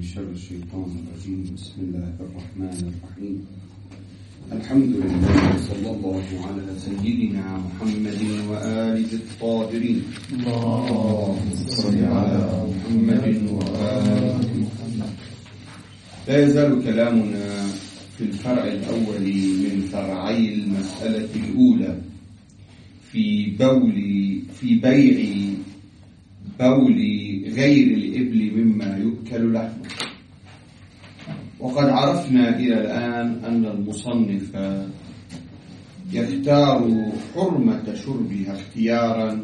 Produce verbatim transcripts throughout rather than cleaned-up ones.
من شر الشيطان الرجيم. بسم الله الرحمن الرحيم. الحمد لله وصلى الله على سيدنا محمد وآله الطاهرين. اللهم صل على محمد وآله محمد. لا يزال كلامنا في الفرع الأول من فرعي المسألة الأولى في بول في بيع بول غير الإبل مما يؤكل لحمه. وقد عرفنا إلى الآن أن المصنف يختار حرمة شربها اختيارا،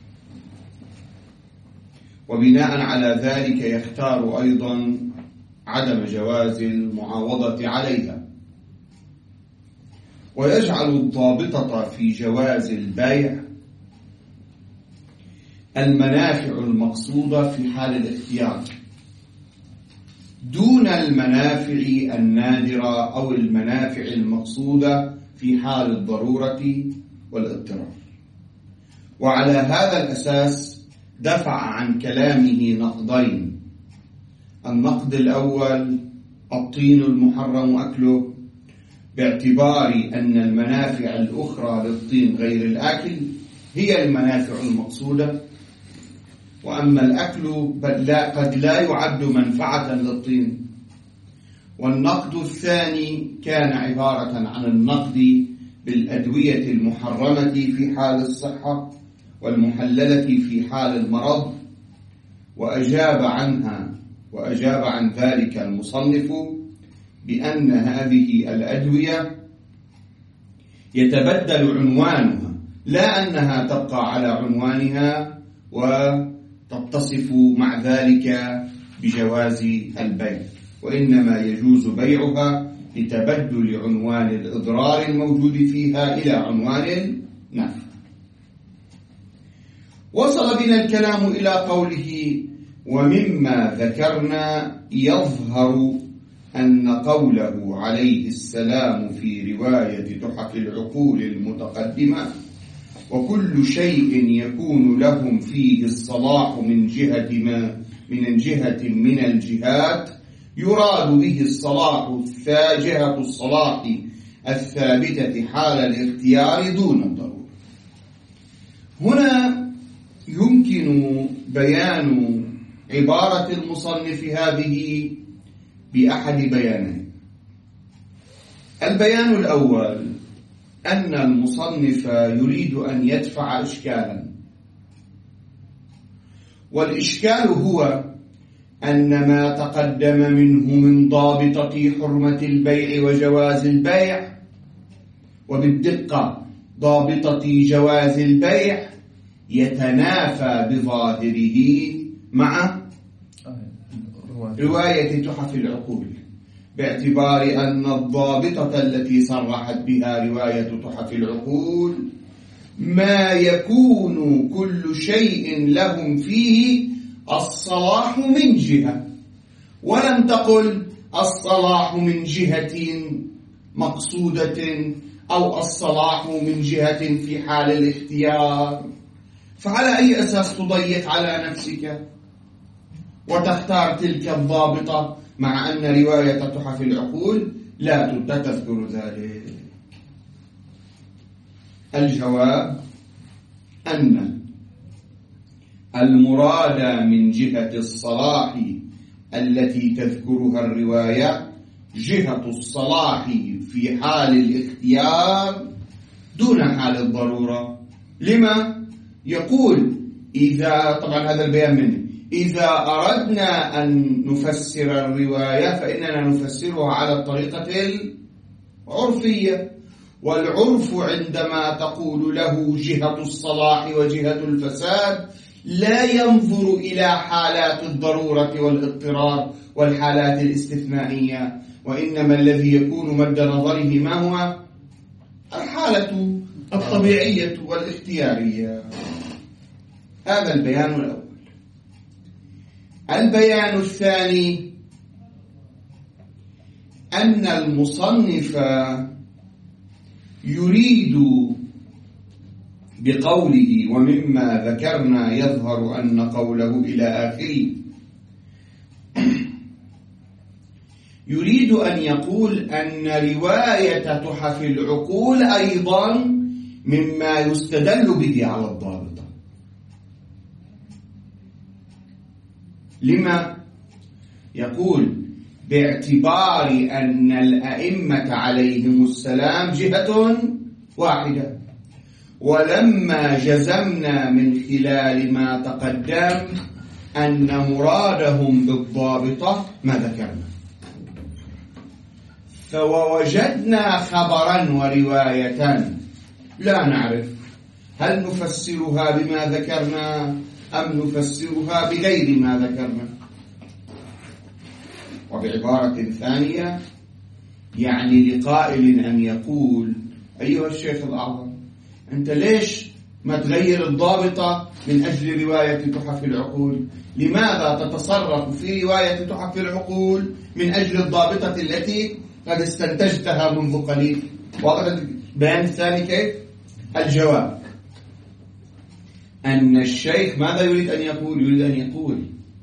وبناء على ذلك يختار أيضا عدم جواز المعاوضة عليها، ويجعل الضابطة في جواز البيع المنافع المقصودة في حال الاختيار دون المنافع النادرة أو المنافع المقصودة في حال الضرورة والاضطرار. وعلى هذا الأساس دفع عن كلامه نقدين: النقد الأول الطين المحرم أكله، باعتبار أن المنافع الأخرى للطين غير الأكل هي المنافع المقصودة، وأما الأكل قد لا يعد منفعة للطين. والنقد الثاني كان عبارة عن النقد بالأدوية المحرمة في حال الصحة والمحللة في حال المرض، وأجاب عنها وأجاب عن ذلك المصنف بأن هذه الأدوية يتبدل عنوانها، لا أنها تبقى على عنوانها وتتصف مع ذلك بجواز البيع، وإنما يجوز بيعها لتبدل عنوان الإضرار الموجود فيها إلى عنوان النفع. وصل بنا الكلام إلى قوله: ومما ذكرنا يظهر أن قوله عليه السلام في رواية تحف العقول المتقدمة: وكل شيء يكون لهم فيه الصلاح من جهة ما من جهة من الجهات، يراد به الصلاح جهة الصلاح الثابتة حال الاختيار دون الضرورة. هنا يمكن بيان عبارة المصنف هذه بأحد بيانين. البيان الأول أن المصنف يريد أن يدفع إشكالا، والإشكال هو أن ما تقدم منه من ضابطة حرمة البيع وجواز البيع، وبالدقة ضابطة جواز البيع، يتنافى بظاهره مع رواية تحف العقول، باعتبار أن الضابطة التي صرحت بها رواية تحف العقول ما يكون كل شيء لهم فيه الصلاح من جهة، ولم تقل الصلاح من جهة مقصودة أو الصلاح من جهة في حال الاختيار. فعلى أي أساس تضيق على نفسك وتختار تلك الضابطة مع أن رواية تحف العقول لا تذكر ذلك؟ الجواب أن المراد من جهة الصلاح التي تذكرها الرواية جهة الصلاح في حال الاختيار دون حال الضرورة. لما؟ يقول إذا طبعا هذا البيان منه إذا أردنا أن نفسر الرواية فإننا نفسرها على الطريقة العرفية، والعرف عندما تقول له جهة الصلاح وجهة الفساد لا ينظر إلى حالات الضرورة والاضطرار والحالات الاستثنائية، وإنما الذي يكون مد نظره ما هو؟ الحالة الطبيعية والاختيارية. هذا البيان الأول. البيان الثاني أن المصنف يريد بقوله ومما ذكرنا يظهر أن قوله إلى آخره يريد أن يقول أن رواية تحف العقول أيضا مما يستدل به على الضابطة. لما؟ يقول باعتبار أن الأئمة عليهم السلام جهة واحدة، ولما جزمنا من خلال ما تقدم أن مرادهم بالضابطة ما ذكرنا، فوجدنا خبرا ورواية لا نعرف هل نفسرها بما ذكرنا أم نفسرها بغير ما ذكرنا. وبعبارة ثانية يعني لقائل أن يقول أيها الشيخ الأعظم أنت ليش ما تغير الضابطة من أجل رواية تحف العقول؟ لماذا تتصرف في رواية تحف العقول من أجل الضابطة التي قد استنتجتها منذ قليل؟ واضح البيان الثاني كيف؟ الجواب أن الشيخ ماذا يريد أن يقول؟ يريد أن يقول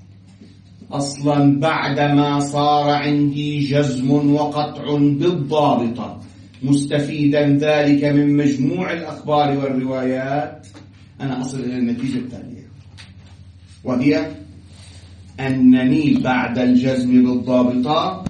أصلا بعدما صار عندي جزم وقطع بالضابطة مستفيدا ذلك من مجموع الأخبار والروايات، أنا أصل إلى النتيجة التالية، وهي أنني بعد الجزم بالضابطة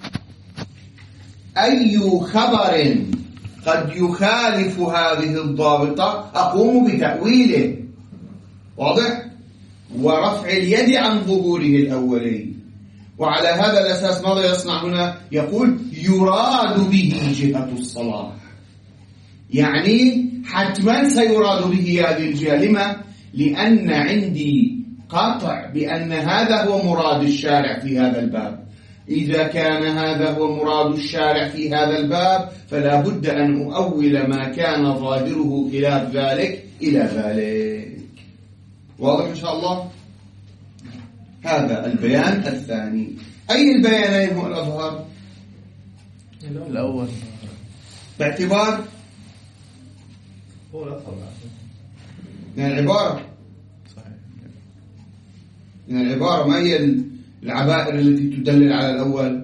أي خبر قد يخالف هذه الضابطة أقوم بتأويله، واضح؟ ورفع اليد عن ظهوره الأولي. وعلى هذا الأساس ماذا يصنع هنا؟ يقول يراد به جهة الصلاح، يعني حتما سيراد به هذه الجهة. لما؟ لأن عندي قطع بأن هذا هو مراد الشارع في هذا الباب. إذا كان هذا هو مراد الشارع في هذا الباب فلا بد أن أؤول ما كان ظاهره خلاف ذلك إلى ذلك. واضح إن شاء الله؟ هذا البيان الثاني. أي البيانين هو الأظهر؟ الأول باعتبار هو الأظهر من العبارة. صحيح. من العبارة ما هي العبائر التي تدلل على الأول؟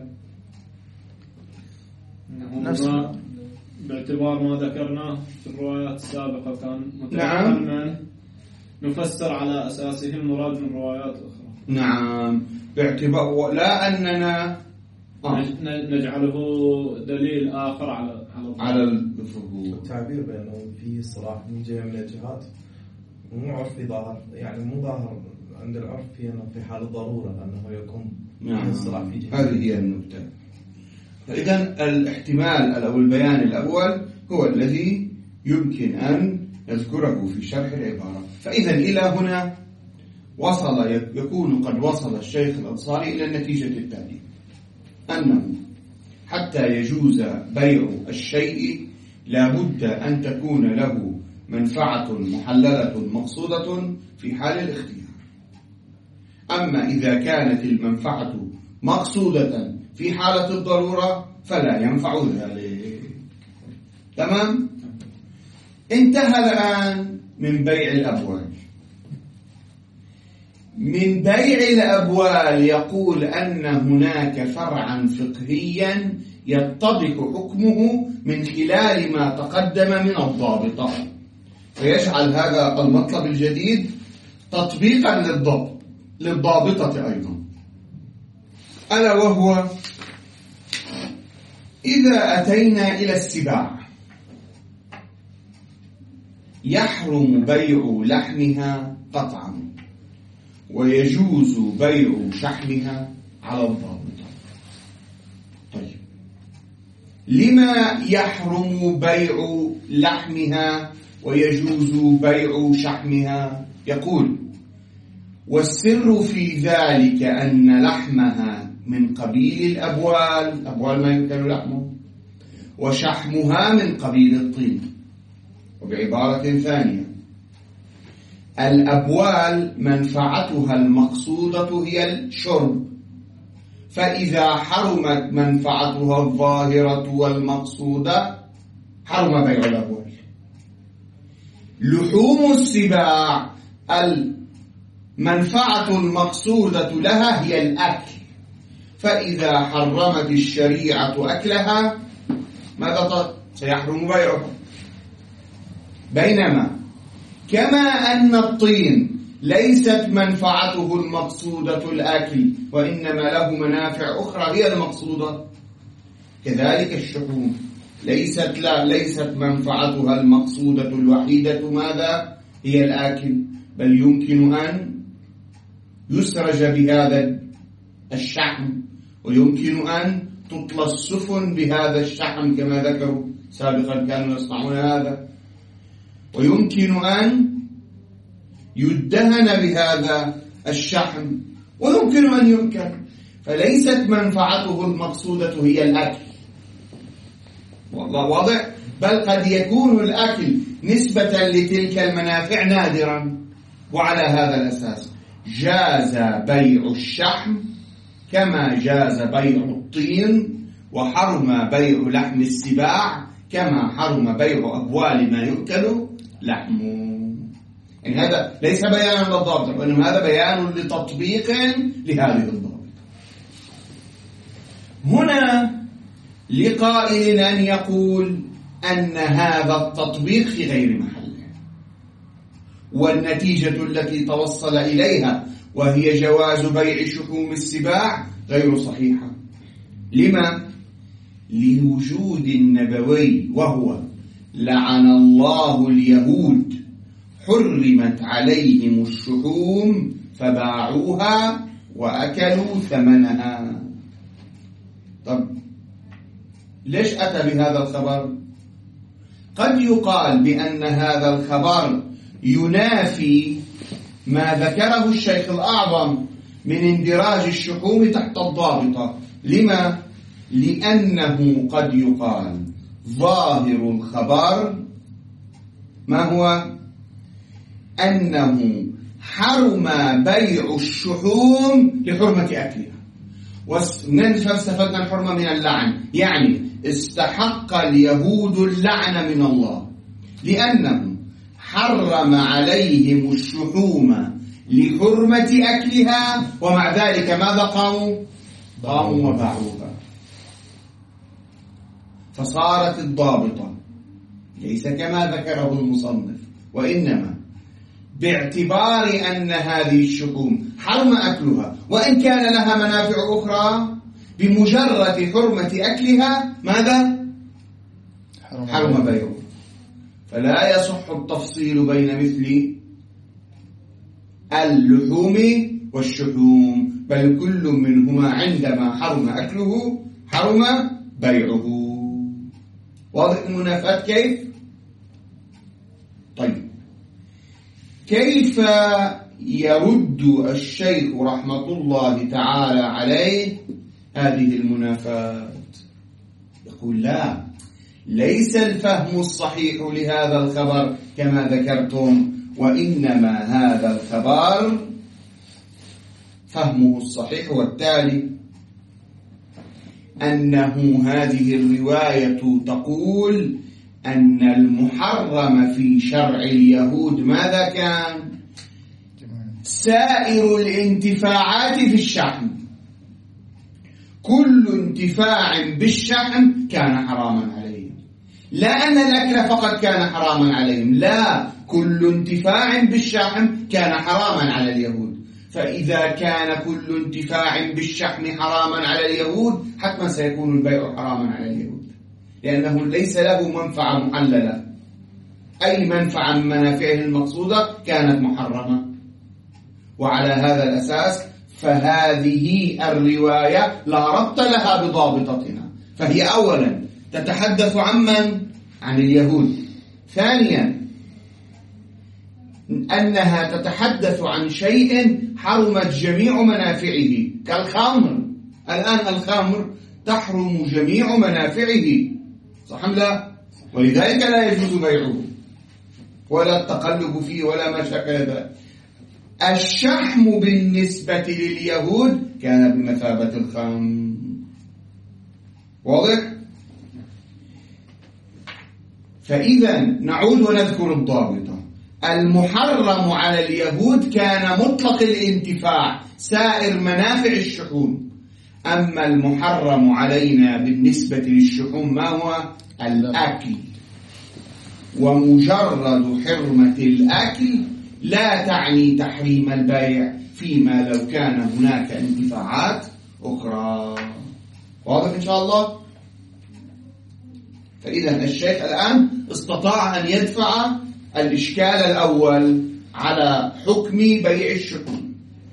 نفسه باعتبار ما ذكرناه في الروايات السابقة كان نعم نفسر على أساسه المراد من روايات أخرى. نعم باعتبار لا أننا آه. نجعله دليل آخر على على الفهوم. التعبير بأنه في صلاح من جهة من الجهات مو عرفي ظاهر، يعني مو ظاهر عند العرف في أنه في حال الضرورة أنه يكون نعم. الصلاح في جهة. هذه هي النقطة. فإذا الاحتمال أو البيان الأول هو الذي يمكن أن نذكره في شرح العبارة. فإذا إلى هنا وصل يكون قد وصل الشيخ الأنصاري إلى النتيجة التالية، أنه حتى يجوز بيع الشيء لا بد أن تكون له منفعة محللة مقصودة في حال الاختيار. أما إذا كانت المنفعة مقصودة في حالة الضرورة فلا ينفع ذلك. تمام؟ انتهى الآن من بيع الأبوال. من بيع الأبوال يقول أن هناك فرعا فقهيا يتضح حكمه من خلال ما تقدم من الضابطة، فيجعل هذا المطلب الجديد تطبيقا للضبط للضابطة أيضا، ألا وهو إذا أتينا إلى السباع يحرم بيع لحمها قطعا ويجوز بيع شحمها على الضابطة. طيب لما يحرم بيع لحمها ويجوز بيع شحمها؟ يقول والسر في ذلك أن لحمها من قبيل الأبوال، أبوال ما يمكن لحمه، وشحمها من قبيل الطين. وبعبارة ثانية الأبوال منفعتها المقصودة هي الشرب، فإذا حرمت منفعتها الظاهرة والمقصودة حرم بيع الأبوال. لحوم السباع المنفعة المقصودة لها هي الأكل، فإذا حرمت الشريعة أكلها ماذا طلع؟ سيحرم بيعها. بينما كما أن الطين ليست منفعته المقصودة الأكل وإنما له منافع أخرى هي المقصودة، كذلك الشحوم ليست لا ليست منفعتها المقصودة الوحيدة ماذا؟ هي الأكل، بل يمكن أن يسرج بهذا الشحم، ويمكن أن تطلى السفن بهذا الشحم كما ذكروا سابقا كانوا يصنعون هذا، ويمكن أن يدهن بهذا الشحم، ويمكن أن يؤكل. فليست منفعته المقصودة هي الأكل، والله واضح، بل قد يكون الأكل نسبة لتلك المنافع نادرا. وعلى هذا الأساس جاز بيع الشحم كما جاز بيع الطين، وحرم بيع لحم السباع كما حرم بيع أبوال ما يؤكل لحمه. يعني هذا ليس بيانا للضابط، وإنما هذا بيان لتطبيق لهذه الضابط. هنا لقائل أن يقول أن هذا التطبيق في غير محله، والنتيجة التي توصل إليها وهي جواز بيع شحوم السباع غير صحيحة. لما؟ لوجود النبوي، وهو لعن الله اليهود حرمت عليهم الشحوم فباعوها وأكلوا ثمنها. طب ليش أتى بهذا الخبر؟ قد يقال بأن هذا الخبر ينافي ما ذكره الشيخ الأعظم من اندراج الشحوم تحت الضابطة. لما؟ لأنه قد يقال ظاهر الخبر ما هو؟ أنه حرم بيع الشحوم لحرمة أكلها، واستفدنا الحرمة من اللعن، يعني استحق اليهود اللعن من الله لأنه حرم عليهم الشحوم لحرمة أكلها، ومع ذلك ماذا قاموا؟ قاموا وباعوها. فصارت الضابطة ليس كما ذكره المصنف، وإنما باعتبار أن هذه الشحوم حرم أكلها وإن كان لها منافع أخرى، بمجرد حرمة أكلها ماذا؟ حرم بيعها. فلا يصح التفصيل بين مثل اللحوم والشحوم، بل كل منهما عندما حرم أكله حرم بيعه. واضح المنافات كيف؟ طيب، كيف يرد الشيخ رحمة الله تعالى عليه هذه المنافات؟ يقول لا، ليس الفهم الصحيح لهذا الخبر كما ذكرتم، وإنما هذا الخبر فهمه الصحيح والتالي أنه هذه الرواية تقول أن المحرم في شرع اليهود ماذا كان؟ سائر الانتفاعات في الشحم، كل انتفاع بالشحم كان حراما عليهم، لا أن الأكل فقط كان حراما عليهم، لا، كل انتفاع بالشحم كان حراما على اليهود. فإذا كان كل انتفاع بالشحم حراما على اليهود، حتما سيكون البيع حراما على اليهود، لأنه ليس له منفعة محللة، أي منفعة من منافعه المقصودة كانت محرمة. وعلى هذا الأساس فهذه الرواية لا ربط لها بضابطتنا، فهي أولا تتحدث عن من؟ عن اليهود. ثانيا أنها تتحدث عن شيء حرمت جميع منافعه كالخمر. الآن الخمر تحرم جميع منافعه، صح أم لا؟ ولذلك لا يجوز بيعه ولا التقلب فيه ولا ما شاكل ذلك. الشحم بالنسبة لليهود كان بمثابة الخمر. واضح؟ فإذا نعود ونذكر الضابطة. المحرم على اليهود كان مطلق الانتفاع، سائر منافع الشحوم. أما المحرم علينا بالنسبة للشحوم ما هو؟ الأكل. ومجرد حرمة الأكل لا تعني تحريم البيع فيما لو كان هناك انتفاعات أخرى. واضح إن شاء الله؟ فإذا الشيخ الآن استطاع أن يدفع الإشكال الأول على حكم بيع الشحوم.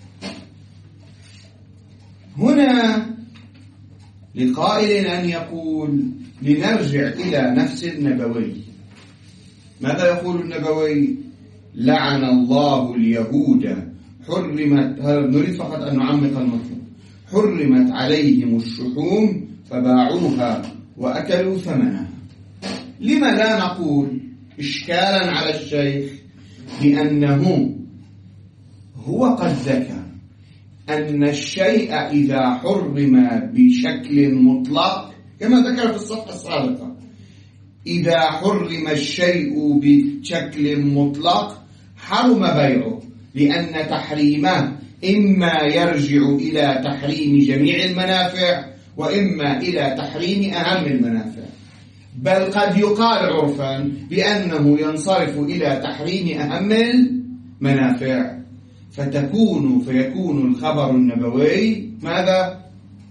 هنا لقائل أن يقول لنرجع إلى نفس النبوي. ماذا يقول النبوي؟ لعن الله اليهود حرمت، نريد فقط أن نعمق المطلوب، حرمت عليهم الشحوم فباعوها وأكلوا ثمنها. لما لا نقول إشكالا على الشيخ بأنه هو قد ذكر أن الشيء إذا حرم بشكل مطلق كما ذكر في الصفحة السابقة، إذا حرم الشيء بشكل مطلق حرم بيعه، لأن تحريمه إما يرجع إلى تحريم جميع المنافع وإما إلى تحريم أهم المنافع، بل قد يقال عرفا بأنه ينصرف إلى تحريم أهم المنافع، فتكون فيكون الخبر النبوي ماذا؟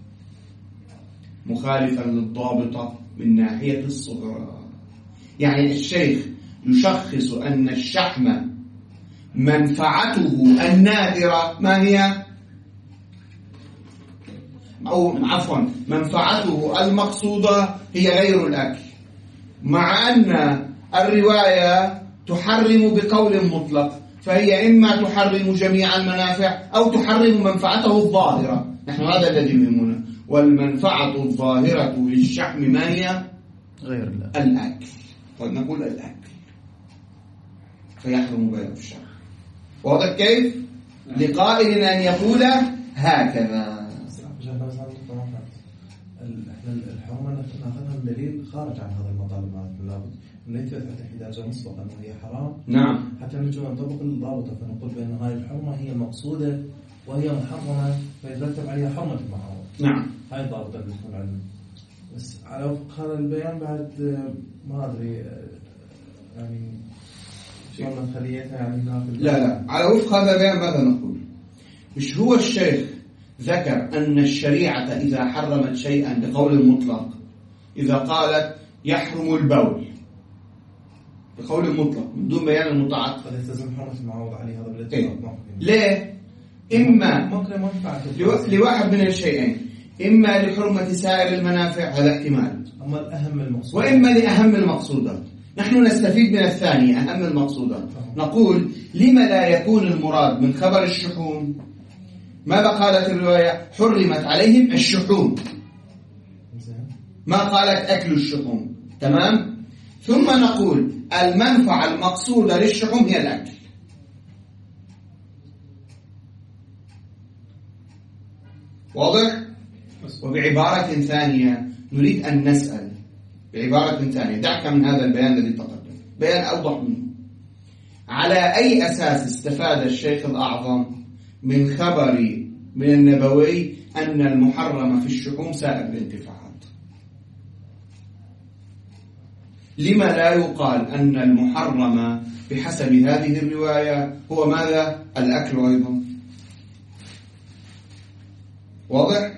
مخالفا للضابطة من ناحية الصغرى. يعني الشيخ يشخص أن الشحم منفعته النادرة ما هي؟ أو عفوا منفعته المقصودة هي غير الأكل، مع أن الرواية تحرم بقول مطلق، فهي إما تحرم جميع المنافع أو تحرم منفعته الظاهرة. نحن هذا الذي يهمنا، والمنفعة الظاهرة للشحم ما هي؟ غير الأكل. الأكل. طيب نقول الأكل فيحرم بيع الشحم. واضح كيف؟ لقائل أن يقول هكذا. احنا الحرمة ناخذها من دليل خارج عن هذا المطالب مالتنا، من يثبت احتجاجا مسبقا انه هي حرام. نعم. حتى نجي نطبق الضابطة فنقول بأن هذه الحرمة هي مقصودة وهي محرمة فيترتب عليها حرمة المحرمة. نعم. هاي الضابطة اللي تكون عندنا. بس على وفق هذا البيان بعد ما أدري يعني شلون خليتها يعني هناك. لا لا، على وفق هذا البيان ماذا نقول؟ مش هو الشيخ ذكر أن الشريعة إذا حرمت شيئا بقول مطلق، إذا قالت يحرم البول بقول مطلق من دون بيان المتعقد، قد يلتزم حرمة المعوض عليه هذا بالاتفاق. إيه؟ ليه؟ إما لواحد من الشيئين، إما لحرمة سائر المنافع هذا احتمال، أما الأهم المقصود، وإما لأهم المقصودات. نحن نستفيد من الثانية أهم المقصودات. نقول لما لا يكون المراد من خبر الشحوم؟ ماذا قالت الرواية؟ حرمت عليهم الشحوم، ما قالت أكل الشحوم. تمام؟ ثم نقول المنفعة المقصودة للشحوم هي الأكل. واضح؟ وبعبارة ثانية نريد أن نسأل بعبارة ثانية، دعك من هذا البيان الذي تقدم، بيان أوضح منه. على أي أساس استفاد الشيخ الأعظم من خبر من النبوي أن المحرم في الشحوم سائر الانتفاعات؟ لما لا يقال أن المحرم بحسب هذه الرواية هو ماذا؟ الأكل أيضا. واضح؟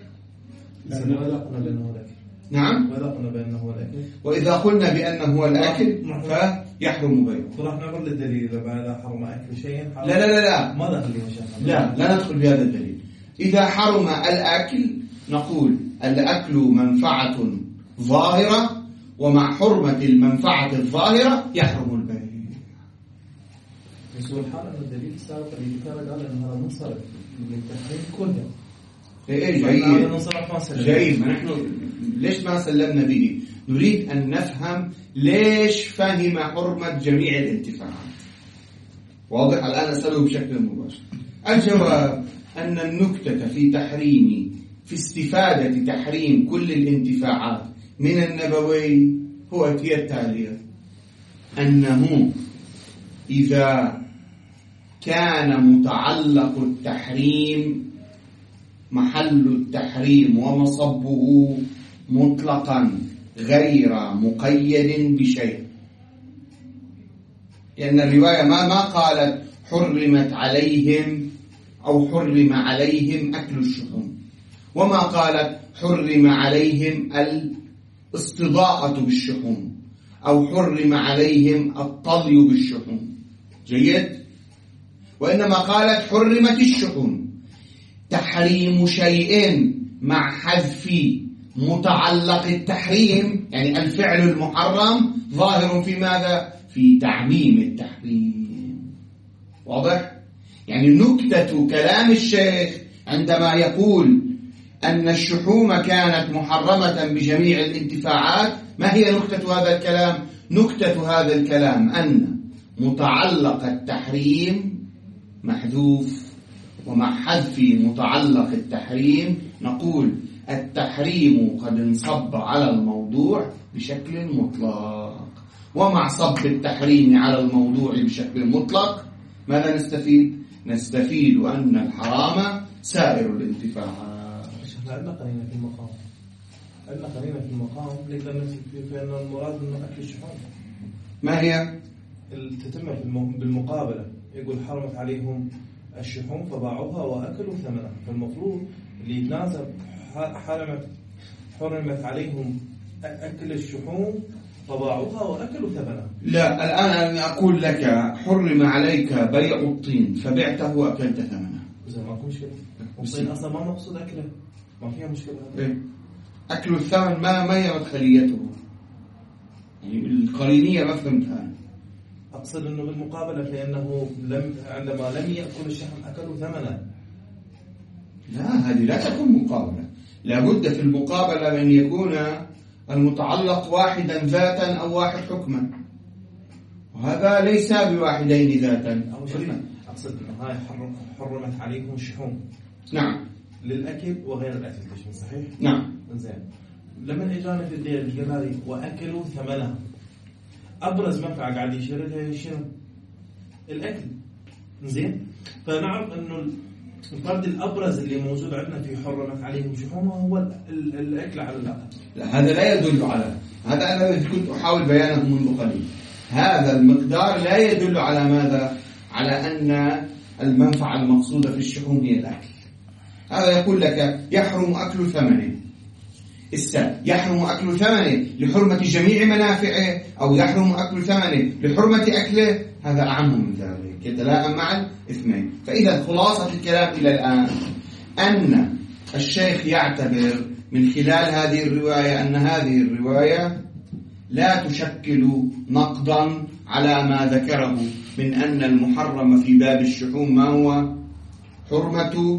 نعم. وإذا قلنا بأنه هو الأكل وإذا قلنا بأنه هو الأكل فيحرم بيعه. فراح نقول للدليل إذا بعد حرم أكل شيء لا لا لا لا ما دخل لي مشاكل. لا لا ندخل بهذا الدليل. إذا حرم الأكل نقول الأكل منفعة ظاهرة، ومع حرمة المنفعة الظاهرة يحرم البيع. بس هو الحال أن الدليل السابق اللي ذكر قال أن هذا منصرف من التحريم كله. إيه جيد جيد. ما نحن ليش ما سلمنا به؟ نريد أن نفهم ليش فهم حرمة جميع الانتفاعات. واضح؟ الآن أسأله بشكل مباشر. الجواب أن النكتة في تحريم في استفادة تحريم كل الانتفاعات من النبوي هو هي التالية: أنه إذا كان متعلق التحريم محل التحريم ومصبه مطلقا غير مقيد بشيء، لأن الرواية ما ما قالت حرمت عليهم أو حرم عليهم أكل الشحوم، وما قالت حرم عليهم الاستضاءة بالشحوم أو حرم عليهم الطلي بالشحوم. جيد؟ وإنما قالت حرمت الشحوم. تحريم شيء مع حذف متعلق التحريم، يعني الفعل المحرم ظاهر في ماذا؟ في تعميم التحريم. واضح؟ يعني نكتة كلام الشيخ عندما يقول أن الشحوم كانت محرمة بجميع الانتفاعات، ما هي نكتة هذا الكلام؟ نكتة هذا الكلام أن متعلق التحريم محذوف، ومع حذف متعلق التحريم نقول التحريم قد انصب على الموضوع بشكل مطلق، ومع صب التحريم على الموضوع بشكل مطلق ماذا نستفيد؟ نستفيد أن الحرام سائر الانتفاعات. عندنا قرينة في المقام، عندنا قرينة في المقام نقدر نمسك في أن المراد من أكل الشحوم. ما هي؟ تتم بالمقابلة، يقول حرمت عليهم الشحوم فباعوها وأكلوا ثمنها، فالمفروض اللي يتناسب حرمت حرمت عليهم أكل الشحوم فباعوها وأكلوا ثمنها. لا، الآن أنا أقول لك حرم عليك بيع الطين فبعته وأكلت ثمنه. إذا ما في مشكلة، الطين أصلا ما مقصود أكله، ما فيها مشكلة. إيه؟ أكل الثمن ما ما هي مدخليته؟ يعني القرينية ما فهمتها. أقصد أنه بالمقابلة، لأنه لم عندما لم يأكل الشحم أكلوا ثمنه. لا، هذه لا تكون مقابلة. لابد في المقابلة من يكون المتعلق واحدا ذاتا أو واحد حكما، وهذا ليس بواحدين ذاتا. أقصد أنه هاي حرمت عليكم الشحوم. نعم. للأكل وغير الأكل، صحيح؟ نعم. زين. لما إجانا في الدير الجلالي وأكلوا ثمنها، أبرز منفعة قاعد يشيرها شنو؟ الأكل. زين. فنعرف إنه الفرد الأبرز اللي موجود عندنا في حرمت عليهم شحومها هو الأكل على الأقل. لا، هذا لا يدل على هذا. أنا كنت أحاول بيانه منذ قليل. هذا المقدار لا يدل على ماذا؟ على أن المنفعة المقصودة في الشحوم هي الأكل. هذا يقول لك يحرم أكل ثمنه. السا يحرم أكل ثمنه لحرمة جميع منافعه، أو يحرم أكل ثمنه لحرمة أكله، هذا أعم من ذلك، يتلائم مع الاثنين. فإذا خلاصة الكلام إلى الآن أن الشيخ يعتبر من خلال هذه الرواية أن هذه الرواية لا تشكل نقضا على ما ذكره من أن المحرم في باب الشحوم ما هو؟ حرمة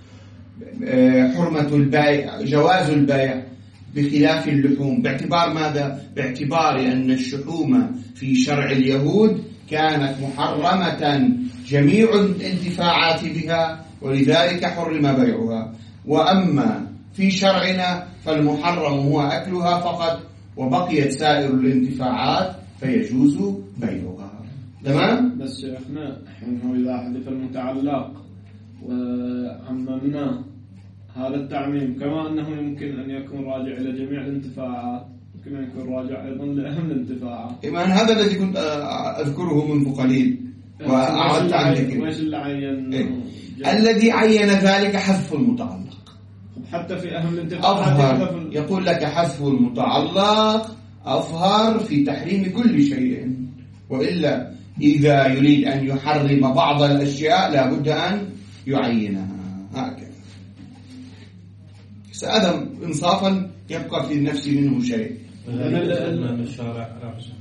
حرمة البيع، جواز البيع بخلاف اللحوم. باعتبار ماذا؟ باعتبار أن الشحوم في شرع اليهود كانت محرمة جميع الانتفاعات بها، ولذلك حرم بيعها. وأما في شرعنا فالمحرم هو أكلها فقط، وبقيت سائر الانتفاعات فيجوز بيعها. تمام؟ بس شيخنا إنه إذا حدث المتعلق وعممنا هذا التعميم، كما أنه يمكن أن يكون راجع إلى جميع الانتفاعات، يمكن أن يكون راجع أيضا لأهم الانتفاعات. إيمان هذا الذي كنت أذكره منذ قليل وأعدت عن ذكره. وإيش اللي عين؟ إيه؟ الذي عين ذلك حذف المتعلق. حتى في أهم الانتفاعات أظهر، يقول لك حذف المتعلق أظهر في تحريم كل شيء، وإلا إذا يريد أن يحرم بعض الأشياء لابد أن يعينها هكذا. هذا إنصافا يبقى في النفس منه شيء. الشارع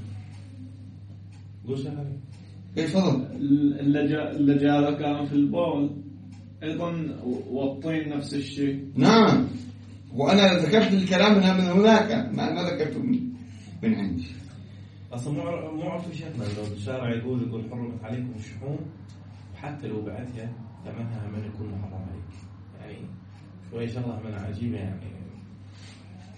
كيف فضل اللي جاء كان في البول أيضا والطين نفس الشيء. نعم، وأنا ذكرت الكلام من هناك، ما ما ذكرته من من عندي. أصلا مو مو عارف شيخنا لو الشارع يقول يقول حرمت عليكم الشحوم، حتى لو بعتها ثمنها من يكون محرم عليك، يعني شوية شغلة من عجيبة يعني.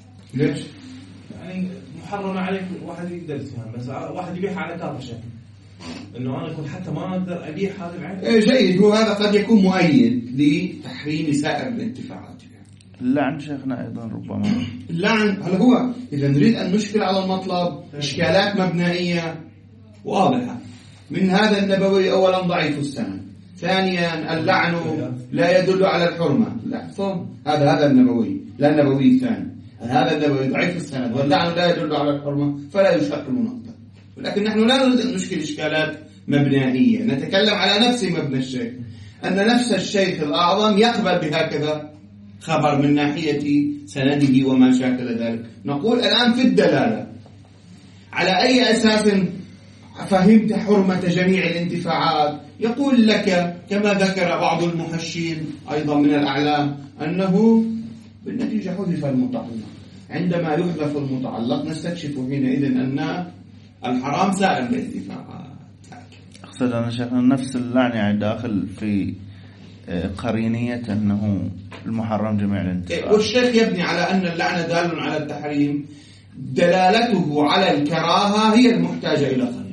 ليش؟ يعني محرم عليك واحد يقدر يفهم، بس واحد يبيعها على كافر شيء. انه انا اكون حتى ما اقدر ابيع هذه العين. إيه جيد، وهذا قد يكون مؤيد لتحريم سائر الانتفاعات. اللعن شيخنا أيضا ربما اللعن، هل هو إذا نريد أن نشكل على المطلب إشكالات مبنائية واضحة. من هذا النبوي أولا ضعيف السند، ثانيا اللعن لا يدل على الحرمة. لا صم. هذا هذا النبوي، لا النبوي الثاني. هذا النبوي ضعيف السند واللعن لا يدل على الحرمة فلا يشكل نقطة. ولكن نحن لا نريد أن نشكل إشكالات مبنائية، نتكلم على نفس مبنى الشيخ، أن نفس الشيخ الأعظم يقبل بهكذا خبر من ناحية سنده وما شاكل ذلك. نقول الآن في الدلالة على أي أساس فهمت حرمة جميع الانتفاعات؟ يقول لك كما ذكر بعض المحشين أيضا من الأعلام أنه بالنتيجة حذف المتعلق. عندما يحذف المتعلق نستكشف حينئذ أن الحرام سائر الانتفاعات. أقصد أنا شيخنا نفس اللعن يعني داخل في قرينية أنه المحرم جميع الانتفاعات. والشيخ يبني على أن اللعن دال على التحريم، دلالته على الكراهة هي المحتاجة إلى قرينة.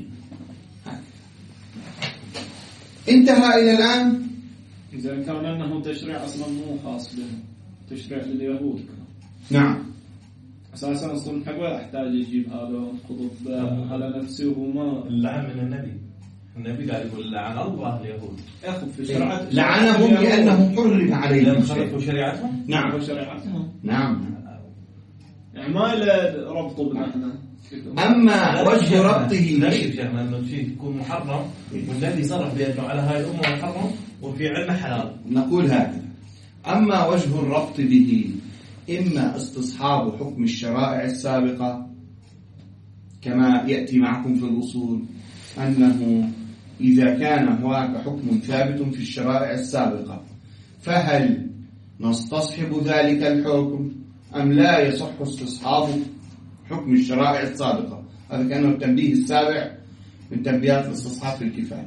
انتهى إلى الآن. إذا كان أنه تشريع أصلا مو خاص به، تشريع لليهود. نعم. أساسا أصلا حق ولا أحتاج يجيب هذا خطب على نفسه وما اللعن من النبي. النبي قال يقول لعن الله اليهود. أخذ في شريعة لعنهم لأنهم حرم عليهم خلفوا شريعتهم. نعم. شريعتهم. نعم. يعني ما إلى ربطه بنحن. أما وجه ربطه لا شيء شيخنا أنه شيء يكون محرم والنبي صرح بأنه على هاي الأمة محرم وفي علم حلال. نقول هكذا. أما وجه الربط به إما استصحاب حكم الشرائع السابقة كما يأتي معكم في الأصول، أنه إذا كان هناك حكم ثابت في الشرائع السابقة فهل نستصحب ذلك الحكم أم لا يصح استصحاب حكم الشرائع السابقة؟ هذا كان التنبيه السابع من تنبيهات الاستصحاب في الكفاية.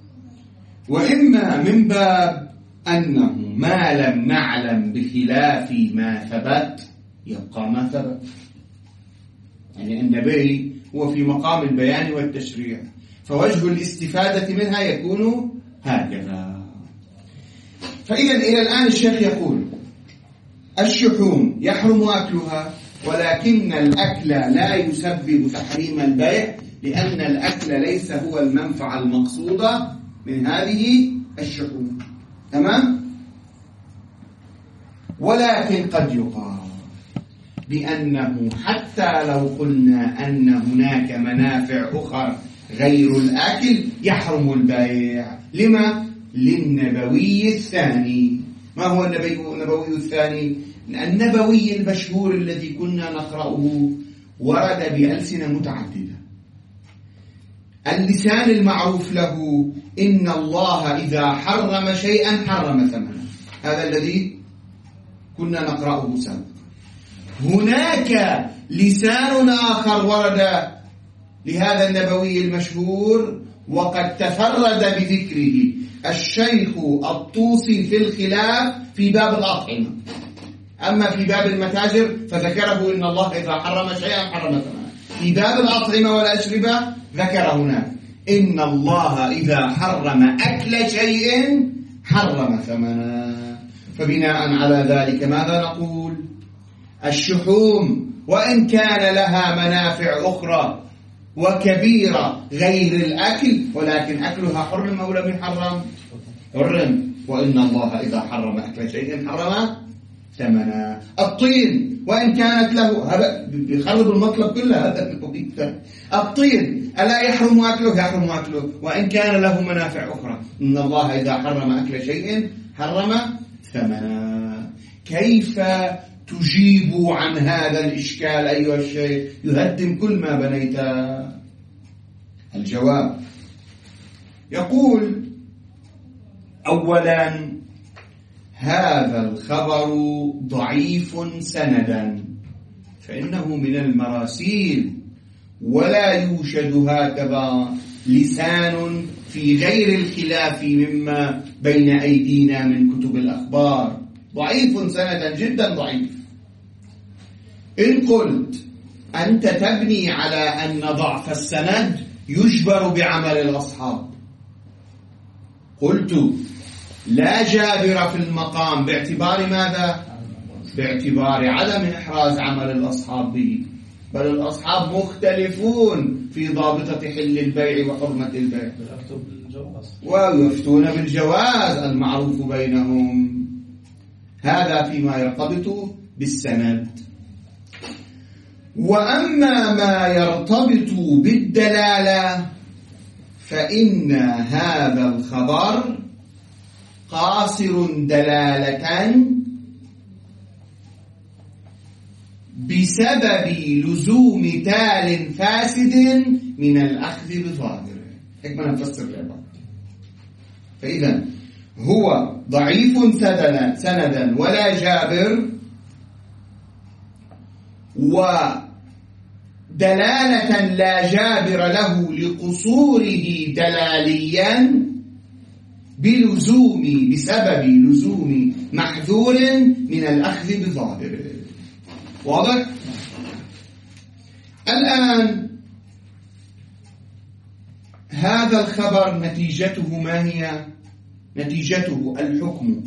وإما من باب أنه ما لم نعلم بخلاف ما ثبت يبقى ما ثبت، يعني النبي هو في مقام البيان والتشريع، فوجه الاستفادة منها يكون هكذا. فإذا إلى الآن الشيخ يقول الشحوم يحرم أكلها، ولكن الأكل لا يسبب تحريم البيع، لأن الأكل ليس هو المنفعة المقصودة من هذه الشحوم. تمام؟ ولكن قد يقال بأنه حتى لو قلنا أن هناك منافع أخرى غير الأكل يحرم البيع. لما؟ للنبوي الثاني. ما هو النبي النبوي الثاني؟ النبوي المشهور الذي كنا نقرأه ورد بألسنة متعددة. اللسان المعروف له إن الله إذا حرم شيئا حرم ثمنه، هذا الذي كنا نقرأه سابقا. هناك لسان آخر ورد لهذا النبوي المشهور وقد تفرد بذكره الشيخ الطوسي في الخلاف في باب الأطعمة. أما في باب المتاجر فذكره إن الله إذا حرم شيئا حرم ثمنه. في باب الأطعمة والأشربة ذكر هناك إن الله إذا حرم أكل شيء حرم ثمنه. فبناء على ذلك ماذا نقول؟ الشحوم وإن كان لها منافع أخرى وكبيرة غير الأكل، ولكن أكلها حرم أو لم يحرم؟ حرم. وإن الله إذا حرم أكل شيء حرم ثمنه. الطين وإن كانت له، هذا بيخرب المطلب كله. هذا الطين ألا يحرم أكله؟ يحرم أكله وإن كان له منافع أخرى. إن الله إذا حرم أكل شيء حرم ثمنه. كيف تجيب عن هذا الإشكال أيها الشيخ يهدم كل ما بنيت؟ الجواب يقول أولا هذا الخبر ضعيف سندا، فإنه من المراسيل ولا يوجد هكذا لسان في غير الخلاف مما بين أيدينا من كتب الأخبار. ضعيف سندا جدا ضعيف. إن قلت أنت تبني على أن ضعف السند يجبر بعمل الأصحاب. قلت لا جابر في المقام باعتبار ماذا؟ باعتبار عدم إحراز عمل الأصحاب به، بل الأصحاب مختلفون في ضابطة حل البيع وحرمة البيع، ويفتون بالجواز المعروف بينهم. هذا فيما يرتبط بالسند. وأما ما يرتبط بالدلالة فإن هذا الخبر قاصر دلالة بسبب لزوم تال فاسد من الأخذ بظاهره. هيك ما نفسر العبارة. فإذا هو ضعيف سندا ولا جابر، ودلالة لا جابر له لقصوره دلاليا بلزوم بسبب لزوم محذور من الأخذ بظاهره. واضح؟ الآن هذا الخبر نتيجته ما هي؟ نتيجته الحكم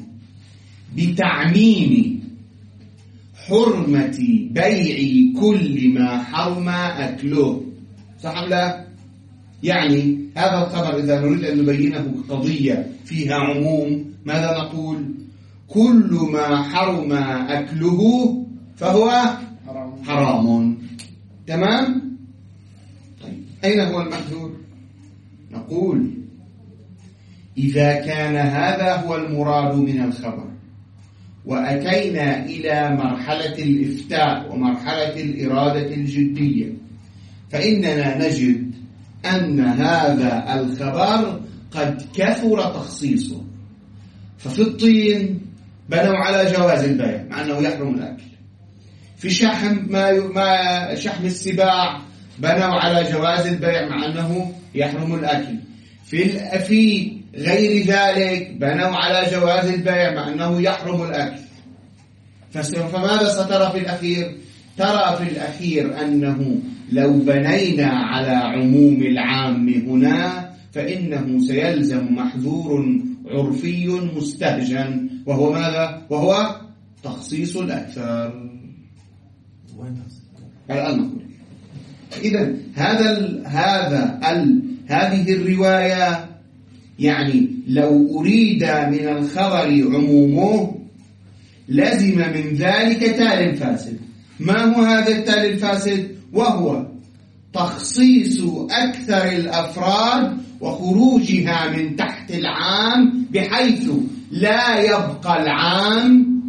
بتعميم حرمة بيع كل ما حرم أكله. صح أم لا؟ يعني هذا الخبر إذا نريد أن نبينه قضية فيها عموم ماذا نقول؟ كل ما حرم أكله فهو حرام. تمام؟ طيب أين هو المحذور؟ نقول إذا كان هذا هو المراد من الخبر وأتينا إلى مرحلة الإفتاء ومرحلة الإرادة الجدية، فإننا نجد أن هذا الخبر قد كثر تخصيصه. ففي الطين بنوا على جواز البيع مع أنه يحرم الأكل. في شحم ما ما شحم السباع بنوا على جواز البيع مع أنه يحرم الأكل. في في غير ذلك بنوا على جواز البيع مع أنه يحرم الأكل. فماذا سترى في الأخير؟ ترى في الأخير أنه لو بنينا على عموم العام هنا فإنه سيلزم محذور عرفي مستهجن، وهو ماذا؟ وهو تخصيص الأكثر. الآن نقول إذا هذا ال هذا ال هذه الرواية يعني لو أريد من الخبر عمومه لزم من ذلك تال فاسد. ما هو هذا التال الفاسد؟ وهو تخصيص أكثر الأفراد وخروجها من تحت العام بحيث لا يبقى العام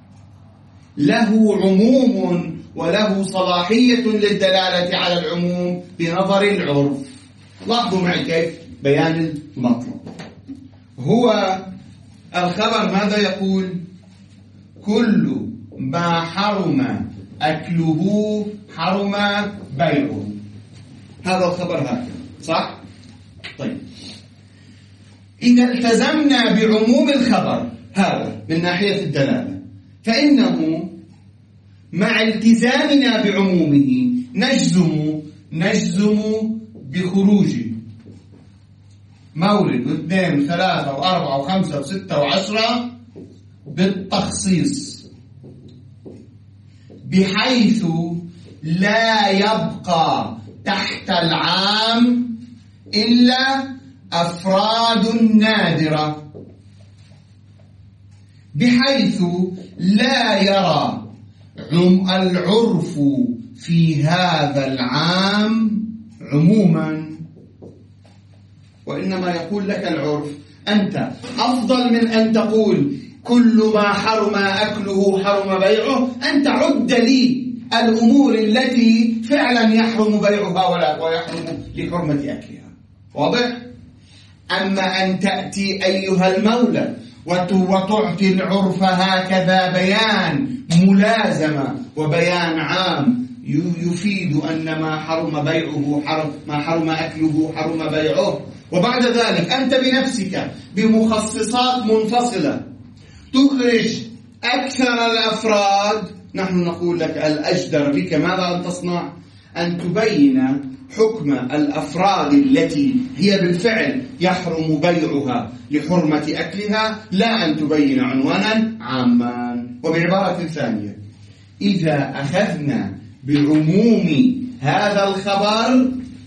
له عموم وله صلاحية للدلالة على العموم بنظر العرف. لاحظوا معي كيف بيان المطلب. هو الخبر ماذا يقول؟ كل ما حرم أكله حرم بيعه. هذا الخبر هكذا صح؟ طيب إذا التزمنا بعموم الخبر هذا من ناحية الدلالة فإنه مع التزامنا بعمومه نجزم نجزم بخروجه مورد واثنين وثلاثة وأربعة وخمسة وستة وعشرة بالتخصيص بحيث لا يبقى تحت العام إلا أفراد نادرة، بحيث لا يرى العرف في هذا العام عموما، وإنما يقول لك العرف أنت أفضل من أن تقول كل ما حرم أكله حرم بيعه، أنت عد لي الأمور التي فعلا يحرم بيعها ولا ويحرم لحرمة أكلها. واضح؟ أما أن تأتي أيها المولى وتعطي العرف هكذا بيان ملازمة وبيان عام يفيد أن ما حرم بيعه حرم ما حرم أكله حرم بيعه، وبعد ذلك أنت بنفسك بمخصصات منفصلة تخرج أكثر الأفراد، نحن نقول لك الأجدر بك ماذا أن تصنع؟ أن تبين حكم الأفراد التي هي بالفعل يحرم بيعها لحرمة أكلها، لا أن تبين عنوانا عاما. وبعبارة ثانية، إذا أخذنا بعموم هذا الخبر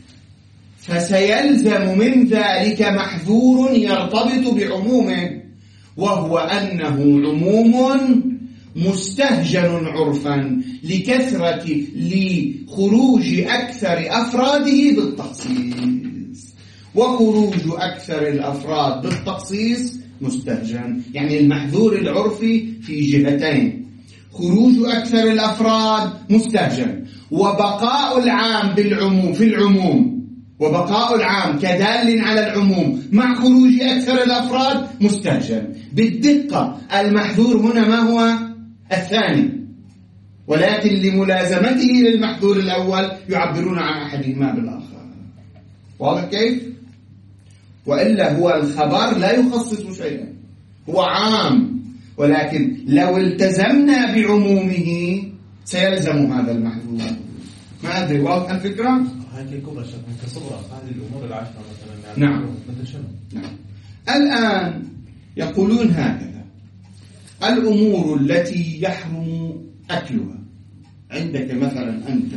فسيلزم من ذلك محذور يرتبط بعمومه، وهو أنه عموم مستهجن عرفا لكثرة لخروج أكثر أفراده بالتخصيص، وخروج أكثر الأفراد بالتخصيص مستهجن. يعني المحذور العرفي في جهتين، خروج أكثر الأفراد مستهجن، وبقاء العام بالعموم في العموم وبقاء العام كدال على العموم مع خروج أكثر الأفراد مستهجن. بالدقة المحذور هنا ما هو؟ الثاني، ولكن لملازمته للمحذور الأول يعبرون عن أحدهما بالآخر. واضح كيف؟ وإلا هو الخبر لا يخصص شيئا، هو عام، ولكن لو التزمنا بعمومه سيلزم هذا المحذور. ما أدري، واضح الفكرة؟ هاي كبرى شكل كصغرى هذه الأمور العشرة مثلا. نعم. مثل شنو؟ نعم. الآن يقولون هكذا: الأمور التي يحرم أكلها، عندك مثلا أنت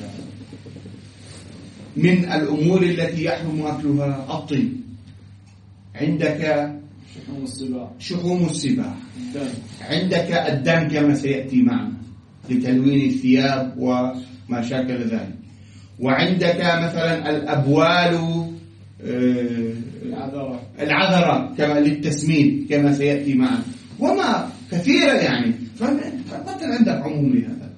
من الأمور التي يحرم أكلها الطيب، عندك شحوم السباع شحوم السباع، الدم. عندك الدم كما سيأتي معنا لتلوين الثياب وما شاكل ذلك، وعندك مثلا الأبوال العذرة العذرة كما للتسمين كما سيأتي معنا، وما كثيرة يعني. فمثلا عندك عموم لهذا.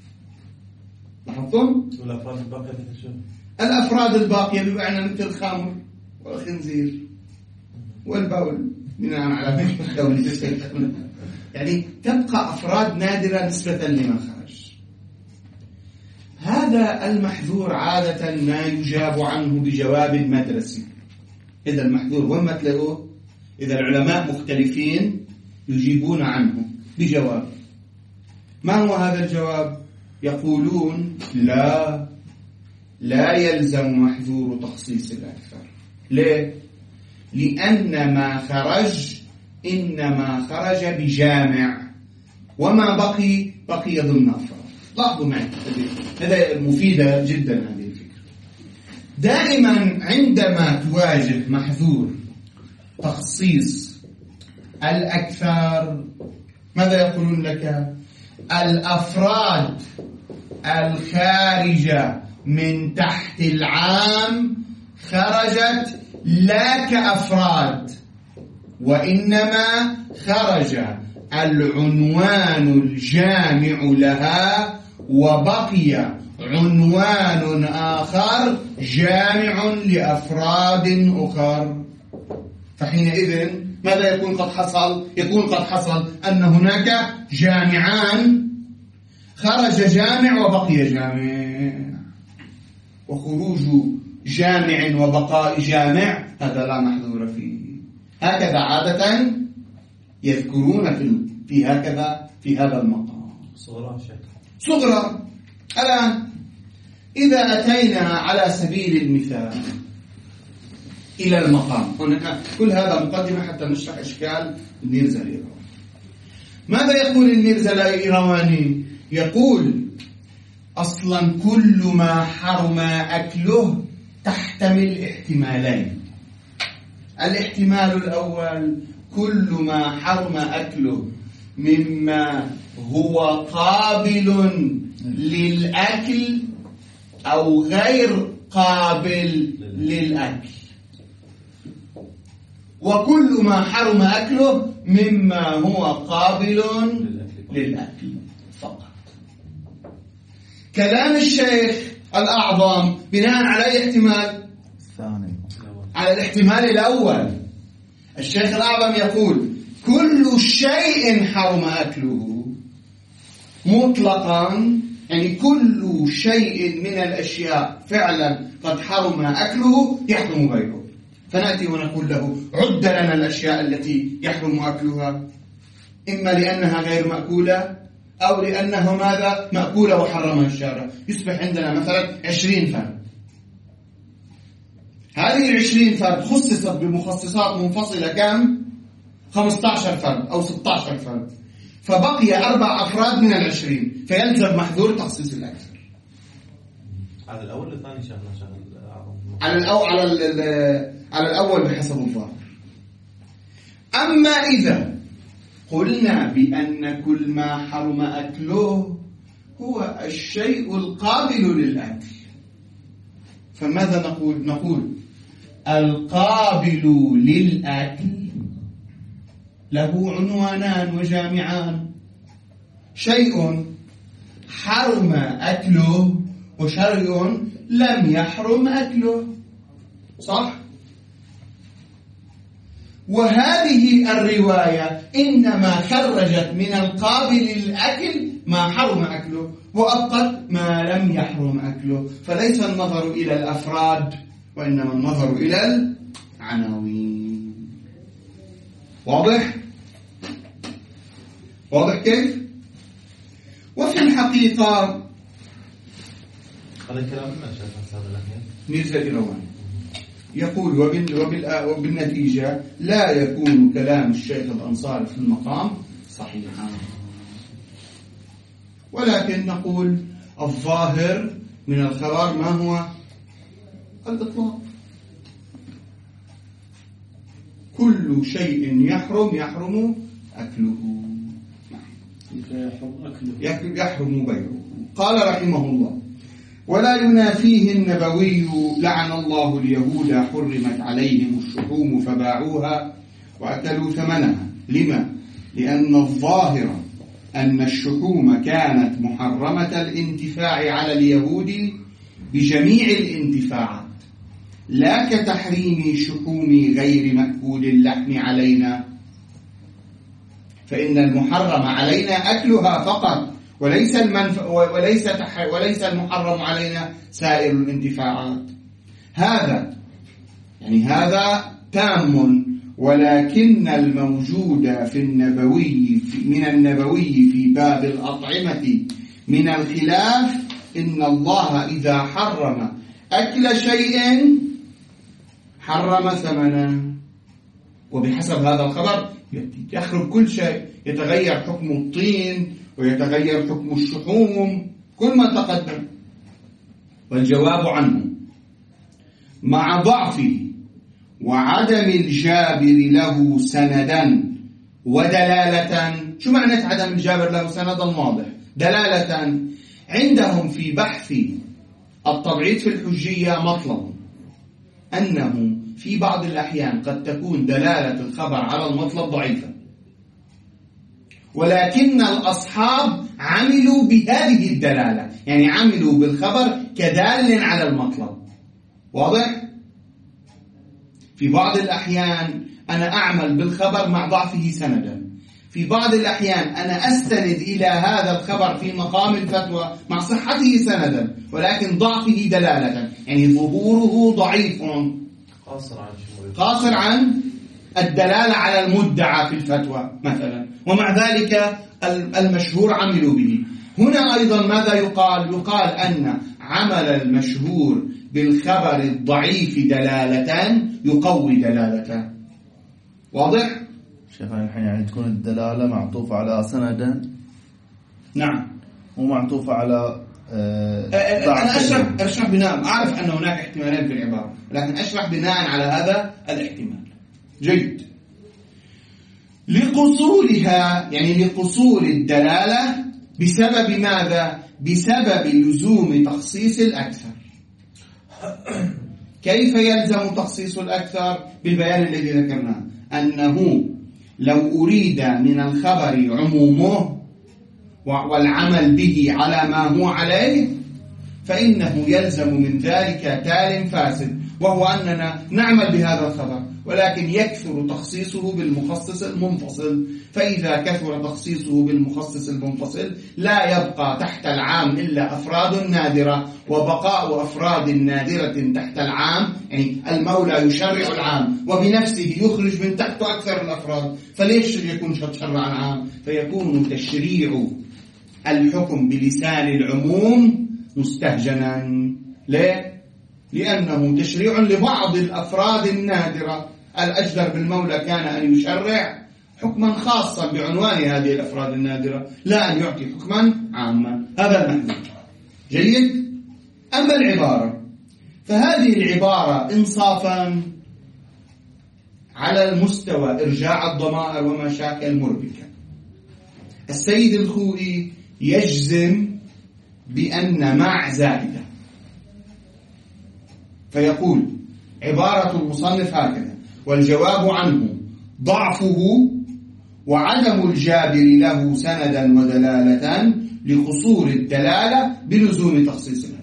لاحظتم؟ والأفراد الباقية مثل شنو؟ الأفراد الباقية بمعنى مثل الخمر والخنزير والبول بناء على الدولة، يعني تبقى أفراد نادرة نسبة لما خرج. هذا المحذور عادة ما يجاب عنه بجواب مدرسي. إذا المحذور وين ما تلاقوه، إذا العلماء مختلفين يجيبون عنه بجواب. ما هو هذا الجواب؟ يقولون لا لا يلزم محذور تخصيص الأكثر. ليه؟ لأن ما خرج إنما خرج بجامع، وما بقي بقي ضمن أفراد. لاحظوا معي، هذا مفيدة جدا هذه الفكرة. دائما عندما تواجه محذور تخصيص الأكثر ماذا يقولون لك؟ الأفراد الخارجة من تحت العام خرجت لا كأفراد، وإنما خرج العنوان الجامع لها وبقي عنوان آخر جامع لأفراد أخر. فحينئذ ماذا يكون قد حصل؟ يكون قد حصل أن هناك جامعان، خرج جامع وبقي جامع، وخروج جامع وبقاء جامع هذا لا محذور فيه. هكذا عادة يذكرون في في هكذا في هذا المقام. صغرى شكل صغرى. الآن إذا أتينا على سبيل المثال إلى المقام، هنا كل هذا مقدمة حتى نشرح إشكال الميرزا الإيرواني. ماذا يقول الميرزا الإيرواني؟ يقول أصلا كل ما حرم أكله تحتمل احتمالين. الاحتمال الأول كل ما حرم أكله مما هو قابل للأكل أو غير قابل للأكل، وكل ما حرم أكله مما هو قابل للأكل فقط. كلام الشيخ الأعظم بناء على أي احتمال؟ الثاني، على الاحتمال الأول. الشيخ الأعظم يقول كل شيء حرم أكله مطلقا، يعني كل شيء من الأشياء فعلا قد حرم أكله يحرم بيعه. فنأتي ونقول له عد لنا الأشياء التي يحرم أكلها، إما لأنها غير مأكولة، أو لأنه ماذا مأكولة وحرمها الشارع، يصبح عندنا مثلا عشرين فرد. هذه العشرين فرد خصصت بمخصصات منفصلة كم؟ خمسة عشر فرد أو ستة عشر فرد، فبقي أربع أفراد من العشرين، فيلزم محذور تخصيص الأكثر. على الأول والثاني شغلة شغل على الأول على على الأول بحسب الظاهر. أما إذا قلنا بأن كل ما حرم أكله هو الشيء القابل للأكل، فماذا نقول؟ نقول القابل للأكل له عنوانان وجامعان: شيء حرم أكله وشيء لم يحرم أكله، صح؟ وهذه الرواية إنما خرجت من القابل للأكل ما حرم أكله وأبقت ما لم يحرم أكله، فليس النظر إلى الأفراد وإنما النظر إلى العناوين. واضح؟ واضح كيف؟ وفي الحقيقة هذا الكلام ما شاف هذا الأخير ميرزا الرواني يقول وبال وبال وبالنتيجة لا يكون كلام الشيخ الأنصاري في المقام صحيحا، ولكن نقول الظاهر من الخبر ما هو؟ الإطلاق. كل شيء يحرم يحرم أكله، يحرم بيعه. قال رحمه الله: ولا ينافيه النبوي لعن الله اليهود حرمت عليهم الشحوم فباعوها وأكلوا ثمنها. لما؟ لأن الظاهر أن الشحوم كانت محرمة الانتفاع على اليهود بجميع الانتفاعات، لا كتحريم شحوم غير مأكول اللحم علينا، فإن المحرم علينا أكلها فقط، وليس المنف... وليس تح... وليس المحرم علينا سائر الانتفاعات. هذا يعني هذا تام، ولكن الموجود في النبوي في... من النبوي في باب الأطعمة من الخلاف إن الله إذا حرم أكل شيء حرم ثمنه، وبحسب هذا الخبر يخرج كل شيء، يتغير حكم الطين ويتغير حكم الشحوم، كل ما تقدم. والجواب عنه مع ضعفه وعدم الجابر له سندا ودلالة. شو معنى عدم الجابر له سندا واضح؟ دلالة عندهم في بحث التبعيض في الحجية مطلب أنه في بعض الأحيان قد تكون دلالة الخبر على المطلب ضعيفة، ولكن الأصحاب عملوا بهذه الدلالة، يعني عملوا بالخبر كدال على المطلب. واضح؟ في بعض الأحيان أنا أعمل بالخبر مع ضعفه سندا، في بعض الأحيان أنا أستند إلى هذا الخبر في مقام الفتوى مع صحته سندا ولكن ضعفه دلالة، يعني ظهوره ضعيف قاصر عن قاصر عن الدلالة على المدعى في الفتوى مثلا، ومع ذلك المشهور عملوا به. هنا أيضا ماذا يقال؟ يقال أن عمل المشهور بالخبر الضعيف دلالة يقوي دلالته. واضح؟ شيخ الحين يعني تكون الدلالة معطوفة على سندا؟ نعم، ومعطوفة على آه أنا أشرح أشرح بناء، أعرف أن هناك احتمالين في العبارة، لكن أشرح بناء على هذا الاحتمال. جيد. لقصورها يعني لقصور الدلالة بسبب ماذا؟ بسبب لزوم تخصيص الأكثر. كيف يلزم تخصيص الأكثر؟ بالبيان الذي ذكرناه، أنه لو أريد من الخبر عمومه والعمل به على ما هو عليه فإنه يلزم من ذلك تال فاسد، وهو أننا نعمل بهذا الخبر ولكن يكثر تخصيصه بالمخصص المنفصل، فإذا كثر تخصيصه بالمخصص المنفصل لا يبقى تحت العام إلا أفراد نادرة، وبقاء أفراد نادرة تحت العام يعني المولى يشرع العام وبنفسه يخرج من تحته أكثر الأفراد، فليش يكون شرع العام؟ فيكون تشريع الحكم بلسان العموم مستهجنا. ليه؟ لأنه تشريع لبعض الأفراد النادرة. الأجدر بالمولى كان أن يشرع حكما خاصا بعنوان هذه الأفراد النادرة، لا أن يعطي حكما عاما. هذا المحدود. جيد. أما العبارة فهذه العبارة إنصافا على المستوى إرجاع الضمائر وما شاكل المربكة. السيد الخوئي يجزم بأن مع زائدة، فيقول عبارة المصنف هكذا: والجواب عنه ضعفه وعدم الجابر له سندا ودلالة لقصور الدلالة بلزوم تخصيص الهدف.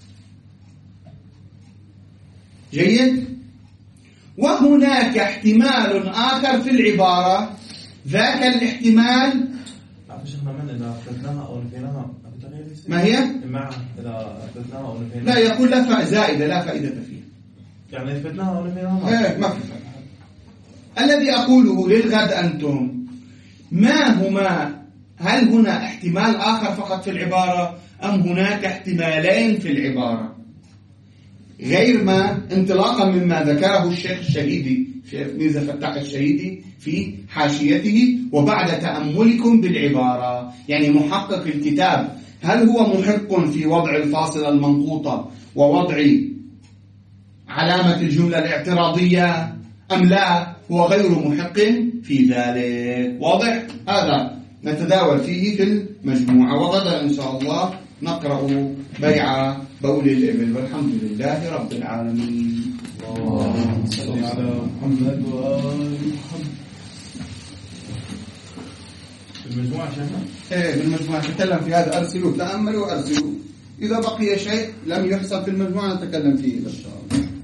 جيد. وهناك احتمال آخر في العبارة، ذاك الاحتمال شيخنا من إذا أثبتناها أو نفيناها ما هي؟ مع إذا أثبتناها أو نفيناها لا، يقول لا فائدة زائدة لا فائدة فيها، يعني أثبتناها أو نفيناها ما, ما في فائدة. الذي أقوله للغد أنتم ما هما، هل هنا احتمال آخر فقط في العبارة أم هناك احتمالين في العبارة غير ما انطلاقا مما ذكره الشيخ الشهيدي شيخ ميرزا فتاح الشهيدي في حاشيته وبعد تأملكم بالعبارة. يعني محقق الكتاب هل هو محق في وضع الفاصلة المنقوطة ووضع علامة الجملة الاعتراضية أم لا؟ هو غير محق في ذلك. واضح؟ هذا نتداول فيه في المجموعة، وغدا إن شاء الله نقرأ بيع بول الإبل. والحمد لله رب العالمين. اللهم صل على محمد وآل محمد. المجموعة شيخنا؟ إيه بالمجموعة نتكلم في هذا. أرسلوه، تأملوا وأرسلوه. إذا بقي شيء لم يحصل في المجموعة نتكلم فيه إن شاء الله.